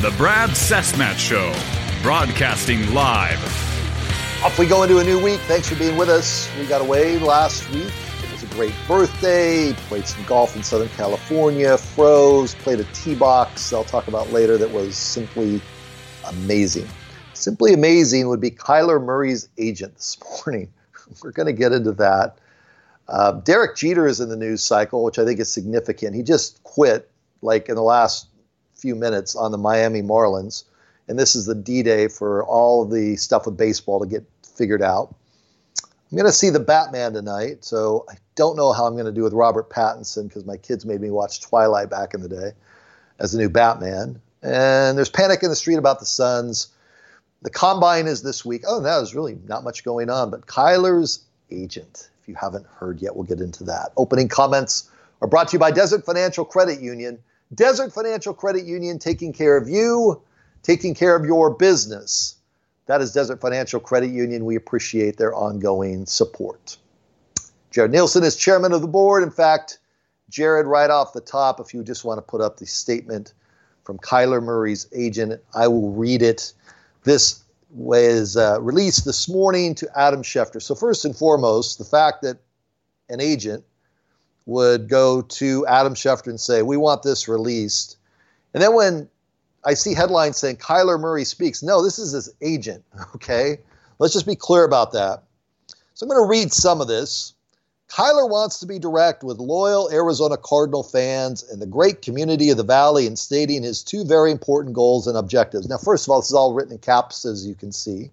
The Brad Cessmat Show, broadcasting live. Off we go into a new week. Thanks for being with us. We got away last week. It was a great birthday. Played some golf in Southern California. Froze. Played a tee box I'll talk about later that was simply amazing. Simply amazing would be Kyler Murray's agent this morning. We're going to get into that. Derek Jeter is in the news cycle, which I think is significant. He just quit like in the last few minutes on the Miami Marlins. And this is the D-Day for all of the stuff with baseball to get figured out. I'm going to see the Batman tonight, so I don't know how I'm going to do with Robert Pattinson because my kids made me watch Twilight back in the day as the new Batman. And there's panic in the street about the Suns. The Combine is this week. Oh, no, there's really not much going on. But Kyler's agent, if you haven't heard yet, we'll get into that. Opening comments are brought to you by Desert Financial Credit Union. Desert Financial Credit Union, taking care of you, taking care of your business. That is Desert Financial Credit Union. We appreciate their ongoing support. Jared Nielsen is chairman of the board. In fact, Jared, right off the top, if you just want to put up the statement from Kyler Murray's agent, I will read it. This was released this morning to Adam Schefter. So first and foremost, the fact that an agent would go to Adam Schefter and say, we want this released. And then when I see headlines saying Kyler Murray speaks, no, this is his agent, okay? Let's just be clear about that. So I'm going to read some of this. Kyler wants to be direct with loyal Arizona Cardinal fans and the great community of the Valley in stating his two very important goals and objectives. Now, first of all, this is all written in caps, as you can see.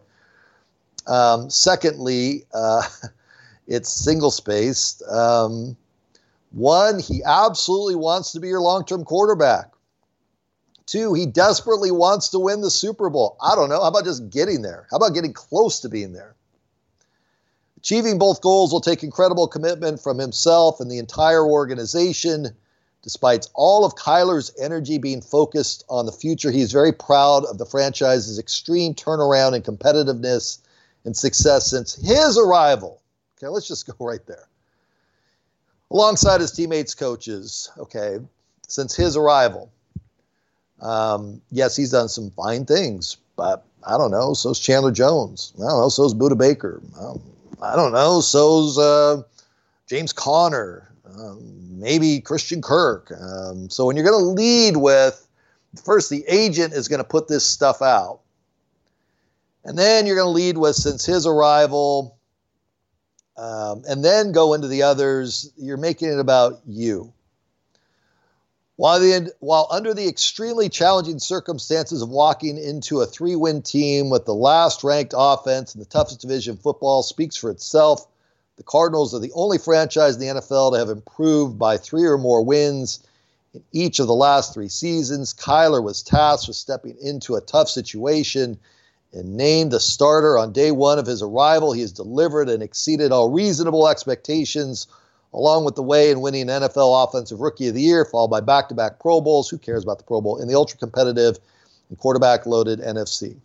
Secondly, it's single-spaced. One, he absolutely wants to be your long-term quarterback. Two, he desperately wants to win the Super Bowl. I don't know. How about just getting there? How about getting close to being there? Achieving both goals will take incredible commitment from himself and the entire organization. Despite all of Kyler's energy being focused on the future, he is very proud of the franchise's extreme turnaround in competitiveness and success since his arrival. Okay, let's just go right there. Alongside his teammates, coaches, okay, since his arrival. Yes, he's done some fine things, but I don't know, so's Chandler Jones. I don't know, so's Budda Baker. I don't know, so's James Conner, maybe Christian Kirk. So when you're going to lead with, first the agent is going to put this stuff out. And then you're going to lead with since his arrival, and then go into the others, you're making it about you. While under the extremely challenging circumstances of walking into a 3-win team with the last-ranked offense in the toughest division, football speaks for itself. The Cardinals are the only franchise in the NFL to have improved by 3 or more wins in each of the last 3 seasons. Kyler was tasked with stepping into a tough situation and named the starter on day one of his arrival. He has delivered and exceeded all reasonable expectations, along with the way in winning NFL Offensive Rookie of the Year, followed by back-to-back Pro Bowls. Who cares about the Pro Bowl? In the ultra-competitive and quarterback-loaded NFC.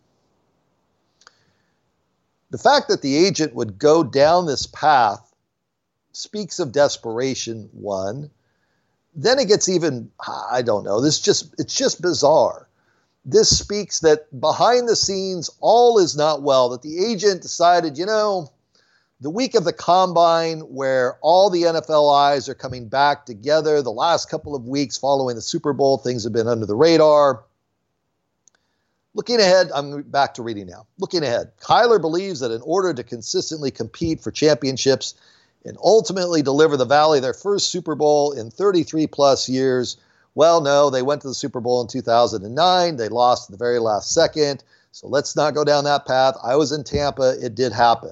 The fact that the agent would go down this path speaks of desperation, one. Then it gets even, I don't know, it's just bizarre. This speaks that behind the scenes, all is not well, that the agent decided, the week of the Combine where all the NFL eyes are coming back together, the last couple of weeks following the Super Bowl, things have been under the radar. Looking ahead, I'm back to reading now. Looking ahead, Kyler believes that in order to consistently compete for championships and ultimately deliver the Valley their first Super Bowl in 33-plus years, well, no, they went to the Super Bowl in 2009. They lost at the very last second. So let's not go down that path. I was in Tampa. It did happen.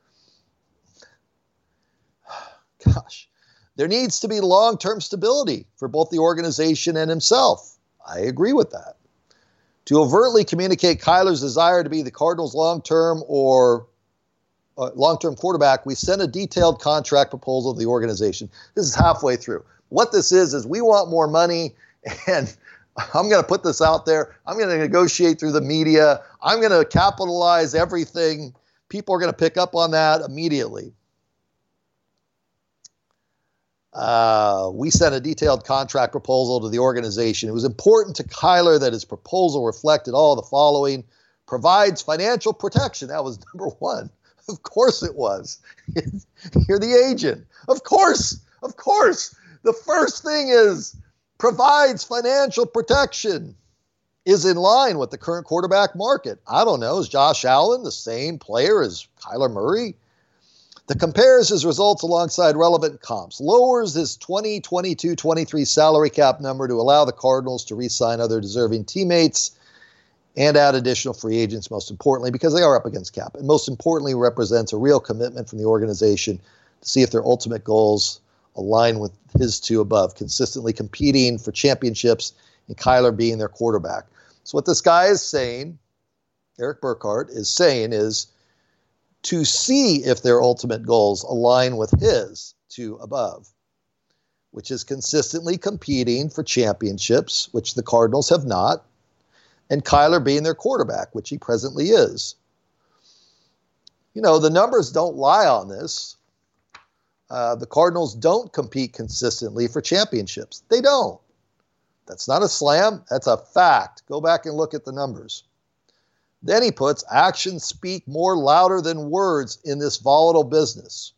Gosh, there needs to be long-term stability for both the organization and himself. I agree with that. To overtly communicate Kyler's desire to be the Cardinals' long-term quarterback, we sent a detailed contract proposal to the organization. This is halfway through. What this is we want more money, and I'm going to put this out there. I'm going to negotiate through the media. I'm going to capitalize everything. People are going to pick up on that immediately. We sent a detailed contract proposal to the organization. It was important to Kyler that his proposal reflected all the following: provides financial protection. That was number one. Of course it was. You're the agent. Of course. The first thing is provides financial protection, is in line with the current quarterback market. I don't know. Is Josh Allen the same player as Kyler Murray? The compares his results alongside relevant comps, lowers his 2022-23 salary cap number to allow the Cardinals to re-sign other deserving teammates and add additional free agents, most importantly, because they are up against cap. And most importantly, represents a real commitment from the organization to see if their ultimate goals align with his two above, consistently competing for championships and Kyler being their quarterback. So what this guy is saying, Eric Burkhart is saying, is to see if their ultimate goals align with his two above, which is consistently competing for championships, which the Cardinals have not, and Kyler being their quarterback, which he presently is. You know, the numbers don't lie on this. The Cardinals don't compete consistently for championships. They don't. That's not a slam. That's a fact. Go back and look at the numbers. Then he puts, actions speak more louder than words in this volatile business.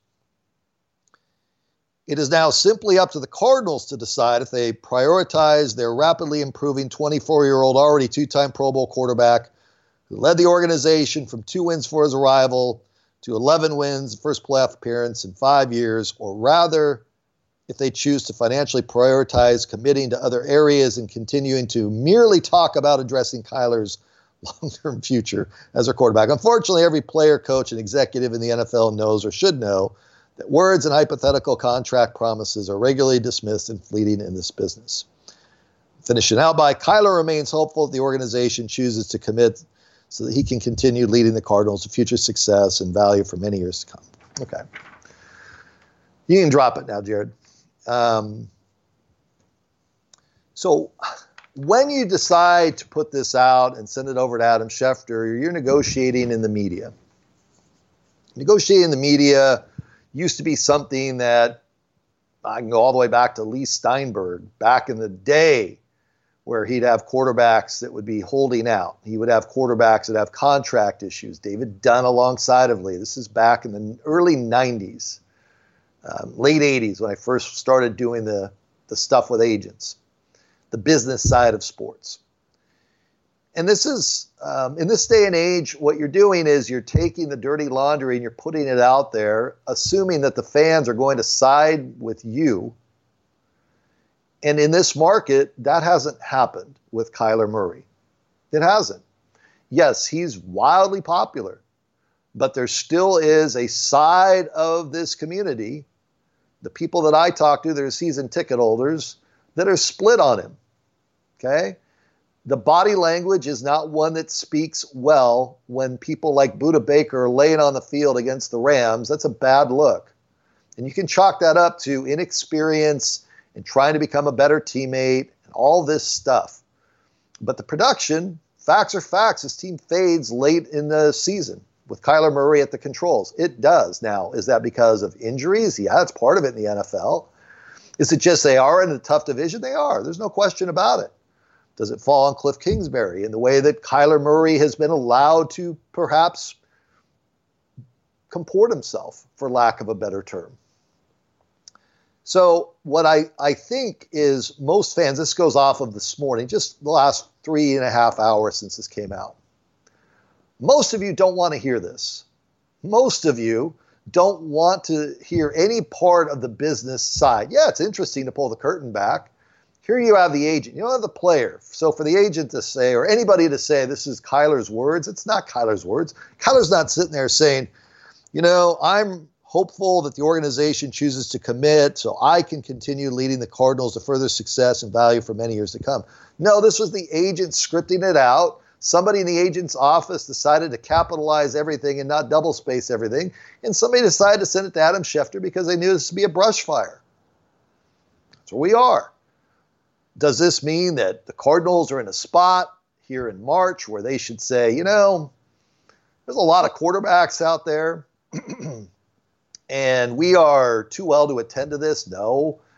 It is now simply up to the Cardinals to decide if they prioritize their rapidly improving 24-year-old, already two-time Pro Bowl quarterback who led the organization from 2 wins for his arrival to 11 wins, first playoff appearance in 5 years, or rather, if they choose to financially prioritize committing to other areas and continuing to merely talk about addressing Kyler's long-term future as their quarterback. Unfortunately, every player, coach, and executive in the NFL knows or should know that words and hypothetical contract promises are regularly dismissed and fleeting in this business. Finishing out by, Kyler remains hopeful that the organization chooses to commit so that he can continue leading the Cardinals to future success and value for many years to come. Okay. You can drop it now, Jared. So when you decide to put this out and send it over to Adam Schefter, you're negotiating in the media. Negotiating in the media used to be something that I can go all the way back to Lee Steinberg back in the day, where he'd have quarterbacks that would be holding out. He would have quarterbacks that have contract issues. David Dunn alongside of Lee. This is back in the early 90s, late 80s, when I first started doing the stuff with agents, the business side of sports. And this is, in this day and age, what you're doing is you're taking the dirty laundry and you're putting it out there, assuming that the fans are going to side with you. And in this market, that hasn't happened with Kyler Murray. It hasn't. Yes, he's wildly popular, but there still is a side of this community, the people that I talk to that are season ticket holders, that are split on him. Okay? The body language is not one that speaks well when people like Budda Baker are laying on the field against the Rams. That's a bad look. And you can chalk that up to inexperience and trying to become a better teammate and all this stuff. But the production, facts are facts, his team fades late in the season with Kyler Murray at the controls. It does. Now, is that because of injuries? Yeah, that's part of it in the NFL. Is it just they are in a tough division? They are. There's no question about it. Does it fall on Cliff Kingsbury in the way that Kyler Murray has been allowed to perhaps comport himself, for lack of a better term? So what I think is most fans, this goes off of this morning, just the last 3.5 hours since this came out. Most of you don't want to hear this. Most of you don't want to hear any part of the business side. Yeah, it's interesting to pull the curtain back. Here you have the agent. You don't have the player. So for the agent to say, or anybody to say, this is Kyler's words, it's not Kyler's words. Kyler's not sitting there saying, you know, I'm hopeful that the organization chooses to commit so I can continue leading the Cardinals to further success and value for many years to come. No, this was the agent scripting it out. Somebody in the agent's office decided to capitalize everything and not double space everything. And somebody decided to send it to Adam Schefter because they knew this would be a brush fire. That's where we are. Does this mean that the Cardinals are in a spot here in March where they should say, you know, there's a lot of quarterbacks out there and we are too well to attend to this? No.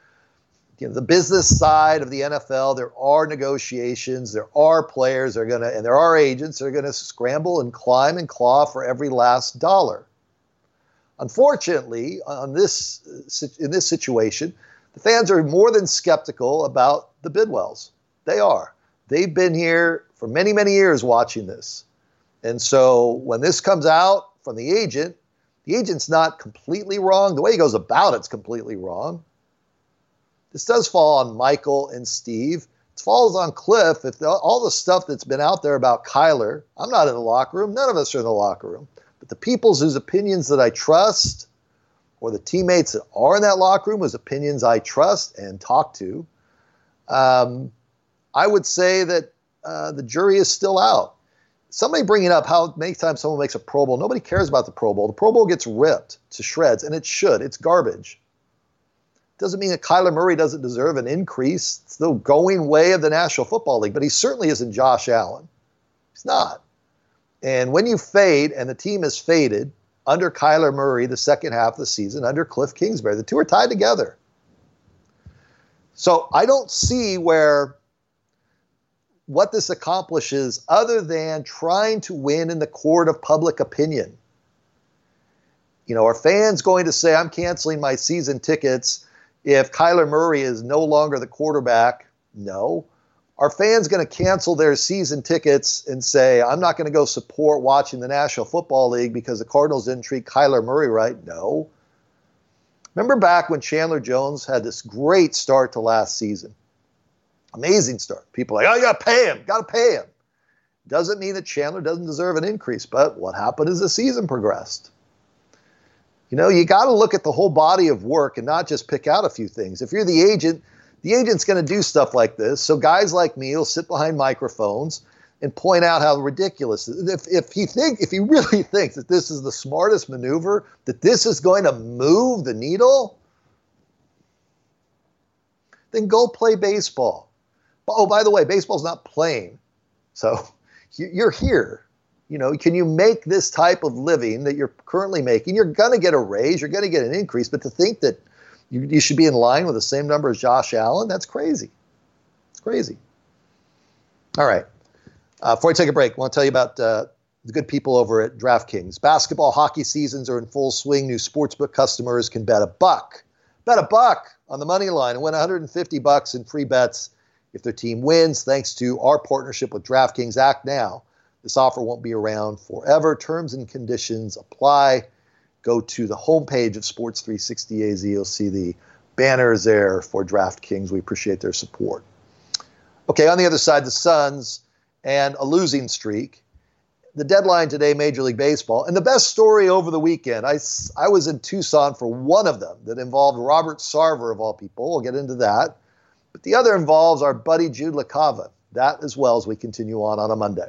the business side of the NFL, there are negotiations, there are players and there are agents that are going to scramble and climb and claw for every last dollar. Unfortunately, in this situation, the fans are more than skeptical about the Bidwells. They are. They've been here for many, many years watching this. And so when this comes out from the agent's not completely wrong. The way he goes about it's completely wrong. This does fall on Michael and Steve. It falls on Cliff. If all the stuff that's been out there about Kyler, I'm not in the locker room. None of us are in the locker room. But the people whose opinions that I trust, or the teammates that are in that locker room whose opinions I trust and talk to, I would say that the jury is still out. Somebody bringing up how many times someone makes a Pro Bowl. Nobody cares about the Pro Bowl. The Pro Bowl gets ripped to shreds, and it should. It's garbage. Doesn't mean that Kyler Murray doesn't deserve an increase. It's the going way of the National Football League, but he certainly isn't Josh Allen. He's not. And when you fade, and the team is faded under Kyler Murray the second half of the season, under Cliff Kingsbury, the two are tied together. So I don't see what this accomplishes other than trying to win in the court of public opinion. Are fans going to say, I'm canceling my season tickets if Kyler Murray is no longer the quarterback? No. Are fans going to cancel their season tickets and say, I'm not going to go support watching the National Football League because the Cardinals didn't treat Kyler Murray right? No. Remember back when Chandler Jones had this great start to last season? Amazing start. People are like, oh, you got to pay him. Doesn't mean that Chandler doesn't deserve an increase, but what happened as the season progressed? You got to look at the whole body of work and not just pick out a few things. If you're the agent's going to do stuff like this. So guys like me will sit behind microphones and point out how ridiculous it is. If he really thinks that this is the smartest maneuver, that this is going to move the needle, then go play baseball. Oh, by the way, baseball's not playing. So you're here. Can you make this type of living that you're currently making? You're going to get a raise. You're going to get an increase. But to think that you should be in line with the same number as Josh Allen, that's crazy. It's crazy. All right. Before I take a break, I want to tell you about the good people over at DraftKings. Basketball, hockey seasons are in full swing. New sportsbook customers can bet $1 on the money line and win $150 in free bets if their team wins, thanks to our partnership with DraftKings. Act now. This offer won't be around forever. Terms and conditions apply. Go to the homepage of Sports 360 AZ. You'll see the banners there for DraftKings. We appreciate their support. Okay, on the other side, the Suns and a losing streak. The deadline today, Major League Baseball. And the best story over the weekend, I was in Tucson for one of them that involved Robert Sarver, of all people. We'll get into that. But the other involves our buddy Jude LaCava. That as well as we continue on a Monday.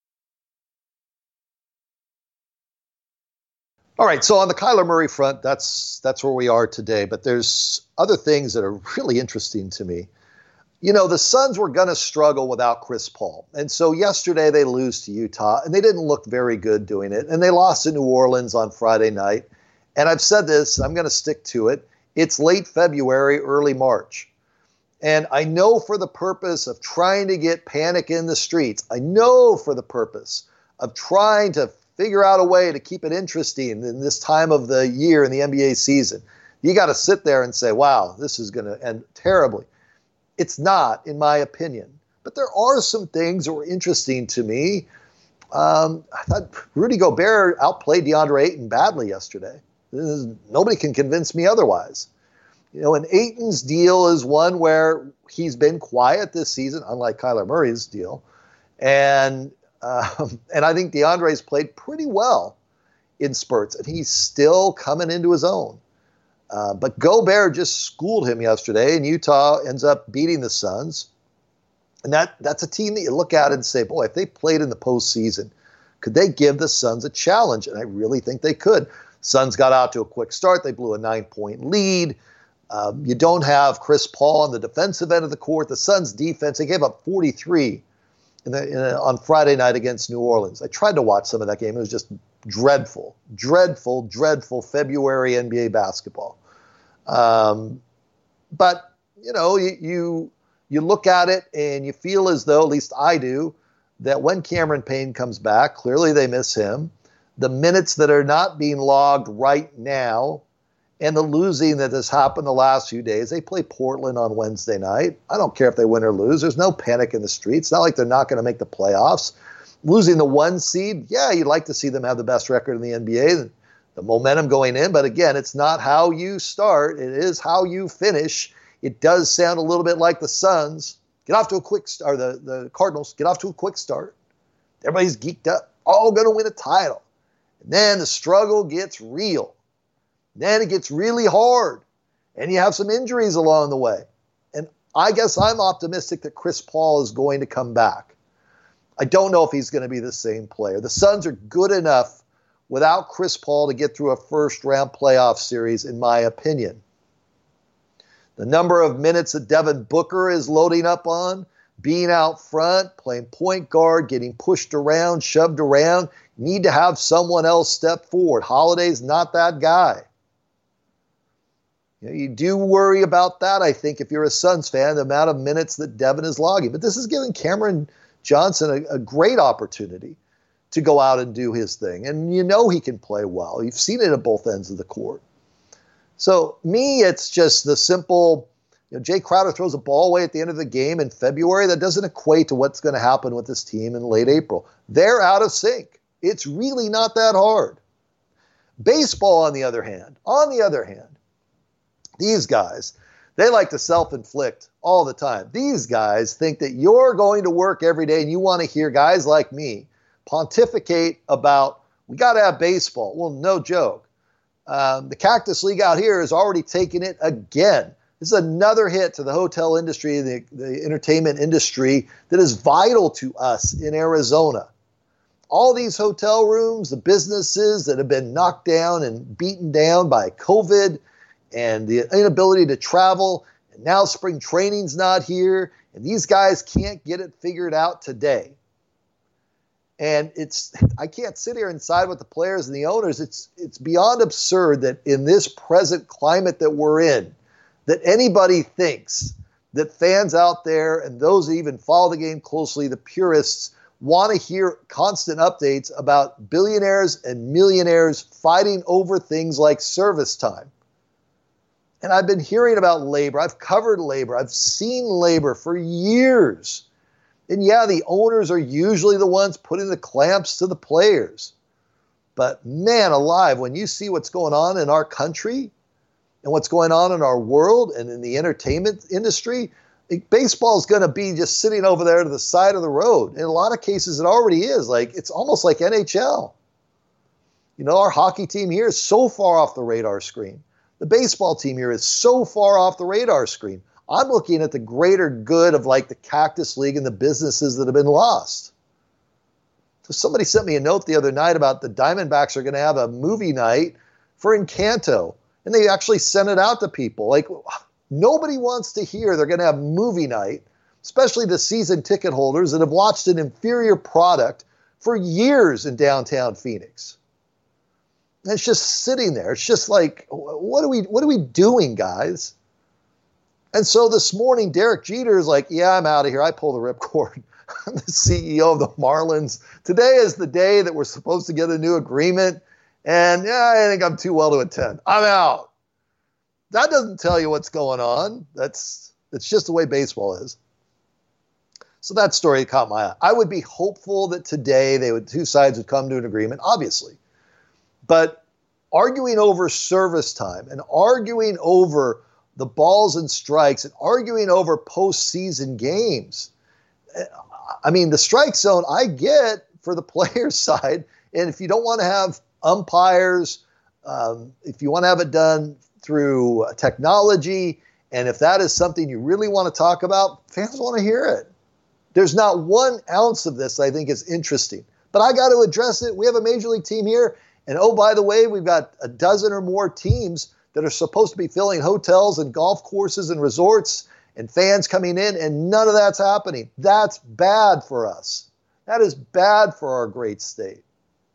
All right, so on the Kyler Murray front, that's where we are today. But there's other things that are really interesting to me. The Suns were going to struggle without Chris Paul. And so yesterday they lose to Utah, and they didn't look very good doing it. And they lost to New Orleans on Friday night. And I've said this, I'm going to stick to it. It's late February, early March. And I know for the purpose of trying to get panic in the streets, I know for the purpose of trying to figure out a way to keep it interesting in this time of the year in the NBA season, you got to sit there and say, wow, this is going to end terribly. It's not, in my opinion. But there are some things that were interesting to me. I thought Rudy Gobert outplayed DeAndre Ayton badly yesterday. Nobody can convince me otherwise. And Ayton's deal is one where he's been quiet this season, unlike Kyler Murray's deal. And I think DeAndre's played pretty well in spurts, and he's still coming into his own. But Gobert just schooled him yesterday, and Utah ends up beating the Suns. And that's a team that you look at and say, boy, if they played in the postseason, could they give the Suns a challenge? And I really think they could. Suns got out to a quick start. They blew a 9-point lead. You don't have Chris Paul on the defensive end of the court. The Suns' defense, they gave up 43 on Friday night against New Orleans. I tried to watch some of that game. It was just dreadful, dreadful, dreadful February NBA basketball. But you look at it and you feel as though, at least I do, that when Cameron Payne comes back, clearly they miss him. The minutes that are not being logged right now and the losing that has happened the last few days. They play Portland on Wednesday night. I don't care if they win or lose. There's no panic in the streets. It's not like they're not going to make the playoffs. Losing the 1 seed, yeah, you'd like to see them have the best record in the NBA, the momentum going in. But again, it's not how you start. It is how you finish. It does sound a little bit like the Suns. Get off to a quick start. The Cardinals get off to a quick start. Everybody's geeked up. All going to win a title. And then the struggle gets real. Then it gets really hard. And you have some injuries along the way. And I guess I'm optimistic that Chris Paul is going to come back. I don't know if he's going to be the same player. The Suns are good enough without Chris Paul to get through a first-round playoff series, in my opinion. The number of minutes that Devin Booker is loading up on, being out front, playing point guard, getting pushed around, shoved around, need to have someone else step forward. Holiday's not that guy. You do worry about that, I think, if you're a Suns fan, the amount of minutes that Devin is logging. But this is giving Cameron Johnson a great opportunity to go out and do his thing. And he can play well. You've seen it at both ends of the court. So me, it's just the simple, Jay Crowder throws a ball away at the end of the game in February. That doesn't equate to what's going to happen with this team in late April. They're out of sync. It's really not that hard. Baseball, on the other hand, these guys, they like to self-inflict all the time. These guys think that you're going to work every day and you want to hear guys like me pontificate about, we got to have baseball. Well, no joke. The Cactus League out here has already taken it again. This is another hit to the hotel industry, the entertainment industry that is vital to us in Arizona. All these hotel rooms, the businesses that have been knocked down and beaten down by COVID and the inability to travel, and now spring training's not here, and these guys can't get it figured out today. And I can't sit here and side with the players and the owners. It's beyond absurd that in this present climate that we're in, that anybody thinks that fans out there and those that even follow the game closely, the purists, want to hear constant updates about billionaires and millionaires fighting over things like service time. And I've been hearing about labor. I've covered labor. I've seen labor for years. And yeah, the owners are usually the ones putting the clamps to the players. But man alive, when you see what's going on in our country and what's going on in our world and in the entertainment industry, baseball is going to be just sitting over there to the side of the road. In a lot of cases, it already is. It's almost like NHL. Our hockey team here is so far off the radar screen. The baseball team here is so far off the radar screen. I'm looking at the greater good of the Cactus League and the businesses that have been lost. So somebody sent me a note the other night about the Diamondbacks are going to have a movie night for Encanto. And they actually sent it out to people. Nobody wants to hear they're going to have movie night, especially the season ticket holders that have watched an inferior product for years in downtown Phoenix. And it's just sitting there. It's just what are we doing, guys? And so this morning, Derek Jeter is like, yeah, I'm out of here. I pull the ripcord. I'm the CEO of the Marlins. Today is the day that we're supposed to get a new agreement. And yeah, I think I'm too well to attend. I'm out. That doesn't tell you what's going on. It's just the way baseball is. So that story caught my eye. I would be hopeful that today two sides would come to an agreement, obviously. But arguing over service time and arguing over the balls and strikes and arguing over postseason games. I mean, the strike zone I get for the players' side. And if you don't want to have umpires, if you want to have it done through technology, and if that is something you really want to talk about, fans want to hear it. There's not 1 ounce of this I think is interesting. But I got to address it. We have a major league team here. And oh, by the way, we've got a dozen or more teams that are supposed to be filling hotels and golf courses and resorts and fans coming in, and none of that's happening. That's bad for us. That is bad for our great state.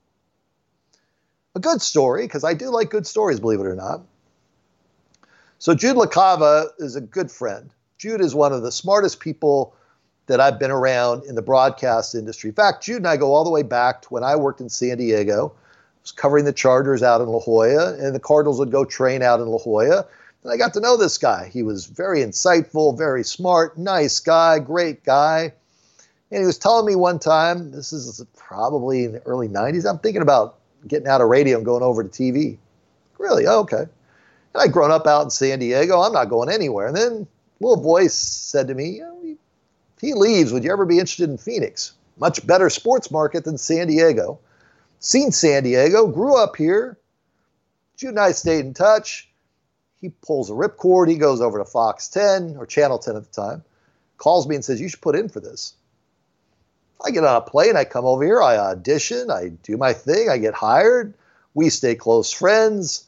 A good story, because I do like good stories, believe it or not. So Jude LaCava is a good friend. Jude is one of the smartest people that I've been around in the broadcast industry. In fact, Jude and I go all the way back to when I worked in San Diego. I was covering the Chargers out in La Jolla, and the Cardinals would go train out in La Jolla. And I got to know this guy. He was very insightful, very smart, nice guy, great guy. And he was telling me one time, this is probably in the early 90s, I'm thinking about getting out of radio and going over to TV. Really? Oh, okay. And I'd grown up out in San Diego. I'm not going anywhere. And then a little voice said to me, if he leaves, would you ever be interested in Phoenix? Much better sports market than San Diego. Seen San Diego, grew up here. Jude and I stayed in touch. He pulls a ripcord. He goes over to Fox 10, or Channel 10 at the time, calls me and says, you should put in for this. I get on a plane, I come over here, I audition, I do my thing, I get hired. We stay close friends.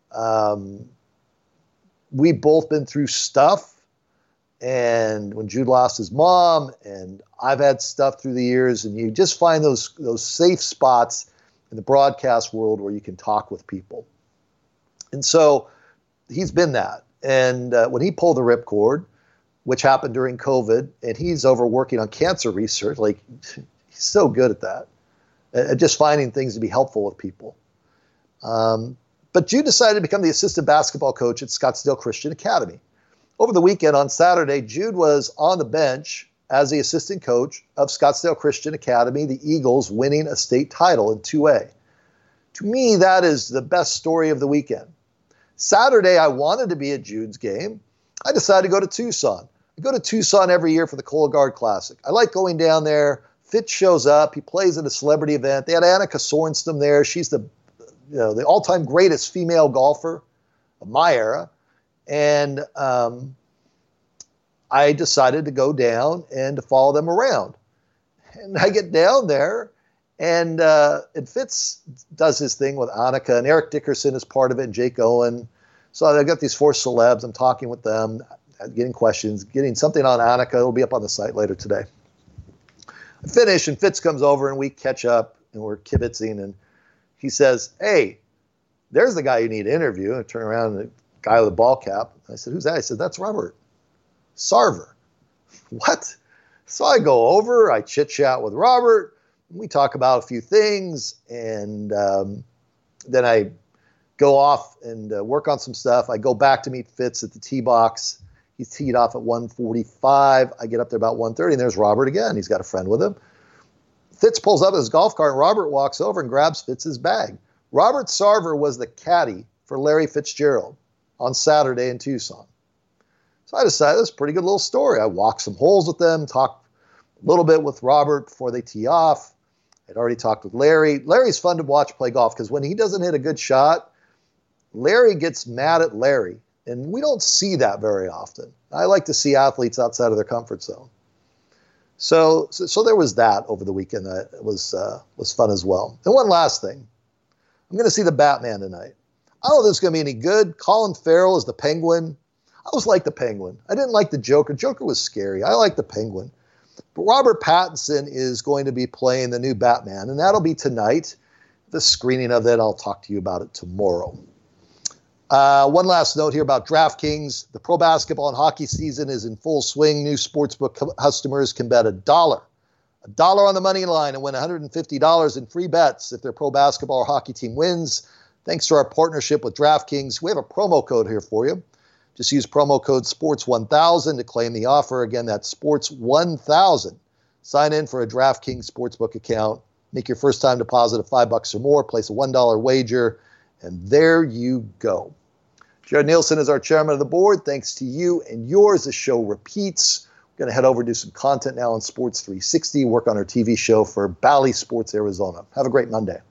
We've both been through stuff. And when Jude lost his mom, and I've had stuff through the years, and you just find those safe spots in the broadcast world where you can talk with people. And so he's been that. And when he pulled the ripcord, which happened during COVID, and he's over working on cancer research. Like, he's so good at that, at just finding things to be helpful with people. But Jude decided to become the assistant basketball coach at Scottsdale Christian Academy. Over the weekend on Saturday, Jude was on the bench as the assistant coach of Scottsdale Christian Academy, the Eagles winning a state title in 2A. To me, that is the best story of the weekend. Saturday, I wanted to be at Jude's game. I decided to go to Tucson. I go to Tucson every year for the Cologuard Classic. I like going down there. Fitz shows up. He plays at a celebrity event. They had Annika Sorenstam there. She's the all-time greatest female golfer of my era. And I decided to go down and to follow them around. And I get down there, and Fitz does his thing with Annika, and Eric Dickerson is part of it, and Jake Owen. So I got these 4 celebs. I'm talking with them, getting questions, getting something on Annika. It'll be up on the site later today. I finish, and Fitz comes over, and we catch up, and we're kibitzing, and he says, hey, there's the guy you need to interview. And I turn around, and the guy with the ball cap. I said, who's that? I said, that's Robert Sarver. What? So I go over, I chit-chat with Robert, we talk about a few things, and then I go off and work on some stuff. I go back to meet Fitz at the tee box. He's teed off at 1:45. I get up there about 1:30, and there's Robert again. He's got a friend with him. Fitz pulls up his golf cart, and Robert walks over and grabs Fitz's bag. Robert Sarver was the caddy for Larry Fitzgerald on Saturday in Tucson. So I decided that's a pretty good little story. I walked some holes with them, talked a little bit with Robert before they tee off. I'd already talked with Larry. Larry's fun to watch play golf because when he doesn't hit a good shot, Larry gets mad at Larry. And we don't see that very often. I like to see athletes outside of their comfort zone. So there was that over the weekend that was fun as well. And one last thing. I'm going to see the Batman tonight. I don't know if this is going to be any good. Colin Farrell is the Penguin. I always liked the Penguin. I didn't like the Joker. Joker was scary. I like the Penguin. But Robert Pattinson is going to be playing the new Batman, and that'll be tonight. The screening of that, I'll talk to you about it tomorrow. One last note here about DraftKings. The pro basketball and hockey season is in full swing. New sportsbook customers can bet $1 on the money line and win $150 in free bets if their pro basketball or hockey team wins. Thanks to our partnership with DraftKings, we have a promo code here for you. Just use promo code SPORTS1000 to claim the offer. Again, that's SPORTS1000. Sign in for a DraftKings Sportsbook account. Make your first time deposit of $5 or more. Place a $1 wager. And there you go. Jared Nielsen is our chairman of the board. Thanks to you and yours, the show repeats. We're going to head over to do some content now on Sports 360, work on our TV show for Bally Sports Arizona. Have a great Monday.